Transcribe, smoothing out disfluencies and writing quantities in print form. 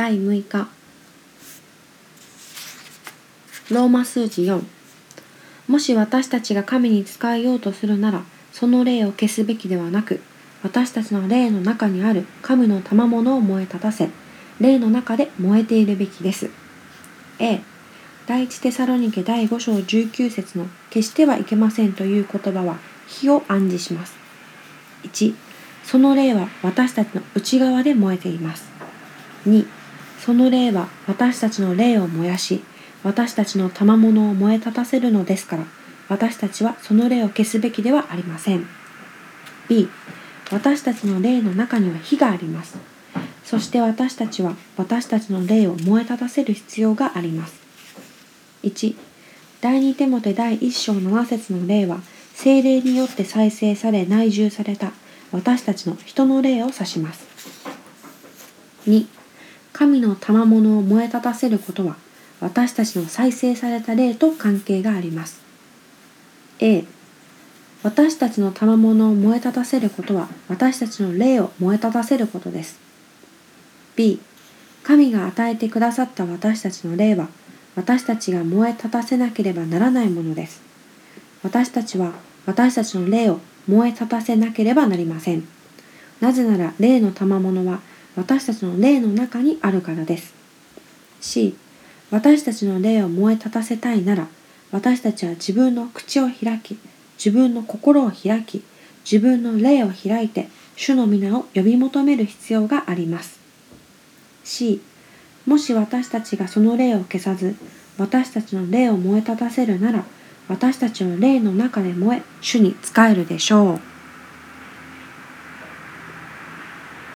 第6日ローマ数字4。もし私たちが神に仕えようとするなら、その霊を消すべきではなく、私たちの霊の中にある神の賜物を燃え立たせ、霊の中で燃えているべきです。A、第一テサロニケ第5章19節の消してはいけませんという言葉は火を暗示します。1、その霊は私たちの内側で燃えています。2、その霊は私たちの霊を燃やし、私たちの賜物を燃え立たせるのですから、私たちはその霊を消すべきではありません。B、私たちの霊の中には火があります。そして私たちは私たちの霊を燃え立たせる必要があります。1、第2テモテ第1章7節の霊は、聖霊によって再生され内住された私たちの人の霊を指します。2、神の賜物を燃え立たせることは、私たちの再生された霊と関係があります。A、私たちの賜物を燃え立たせることは、私たちの霊を燃え立たせることです。B、神が与えてくださった私たちの霊は、私たちが燃え立たせなければならないものです。私たちは私たちの霊を燃え立たせなければなりません。なぜなら霊の賜物は私たちの霊の中にあるからです。C、私たちの霊を燃え立たせたいなら、私たちは自分の口を開き、自分の心を開き、自分の霊を開いて、主の皆を呼び求める必要があります。C、もし私たちがその霊を消さず、私たちの霊を燃え立たせるなら、私たちは霊の中で燃え、主に仕えるでしょう。